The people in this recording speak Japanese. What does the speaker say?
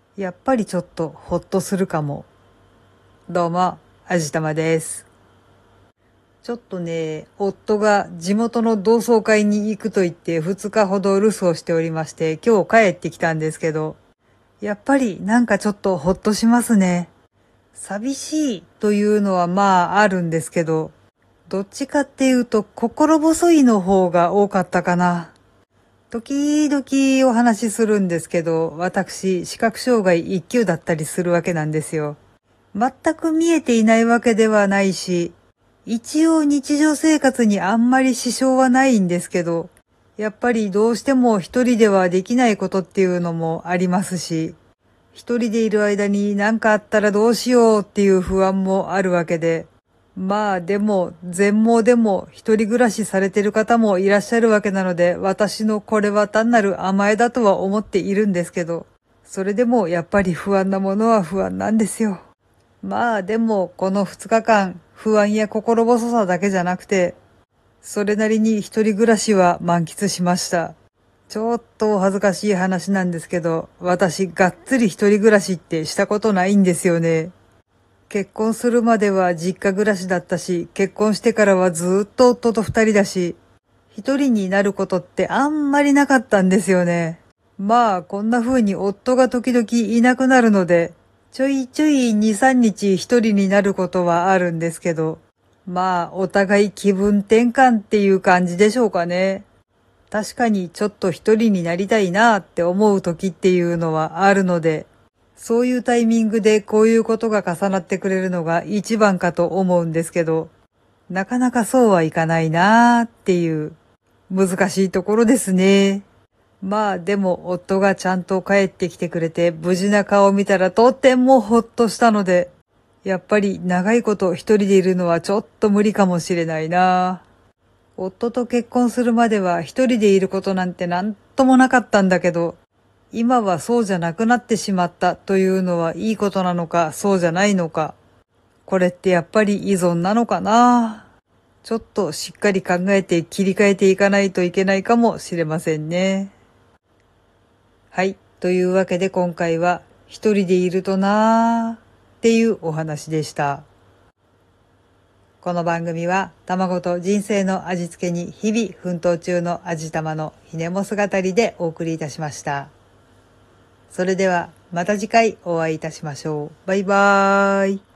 やっぱりちょっとほっとするかも。どうも、あじたまです。ちょっとね、夫が地元の同窓会に行くと言って2日ほど留守をしておりまして、今日帰ってきたんですけど、やっぱりなんかちょっとほっとしますね。寂しいというのはまああるんですけど、どっちかっていうと心細いの方が多かったかな。時々お話しするんですけど、私、視覚障害1級だったりするわけなんですよ。全く見えていないわけではないし、一応日常生活にあんまり支障はないんですけど、やっぱりどうしても一人ではできないことっていうのもありますし、一人でいる間に何かあったらどうしようっていう不安もあるわけで、まあでも、全盲でも一人暮らしされてる方もいらっしゃるわけなので、私のこれは単なる甘えだとは思っているんですけど、それでもやっぱり不安なものは不安なんですよ。まあでも、この2日間、不安や心細さだけじゃなくて、それなりに一人暮らしは満喫しました。ちょっとお恥ずかしい話なんですけど、私がっつり一人暮らしってしたことないんですよね。結婚するまでは実家暮らしだったし、結婚してからはずーっと夫と二人だし、一人になることってあんまりなかったんですよね。まあ、こんな風に夫が時々いなくなるので、ちょいちょい2、3日一人になることはあるんですけど、まあ、お互い気分転換っていう感じでしょうかね。確かにちょっと一人になりたいなって思う時っていうのはあるので、そういうタイミングでこういうことが重なってくれるのが一番かと思うんですけど、なかなかそうはいかないなーっていう難しいところですね。まあでも夫がちゃんと帰ってきてくれて無事な顔を見たらとてもほっとしたので、やっぱり長いこと一人でいるのはちょっと無理かもしれないな。夫と結婚するまでは一人でいることなんてなんともなかったんだけど、今はそうじゃなくなってしまったというのはいいことなのかそうじゃないのか。これってやっぱり依存なのかな。ちょっとしっかり考えて切り替えていかないといけないかもしれませんね。はい。というわけで今回は一人でいるとなーっていうお話でした。この番組は卵と人生の味付けに日々奮闘中の味玉のひねも姿でお送りいたしました。それではまた次回お会いいたしましょう。バイバーイ。